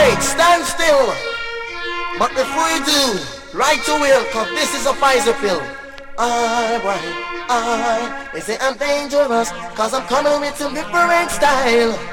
Wait, stand still. But before you do, right to will, cause this is a Pfizer pill. They say I'm dangerous, cause I'm coming with some different style.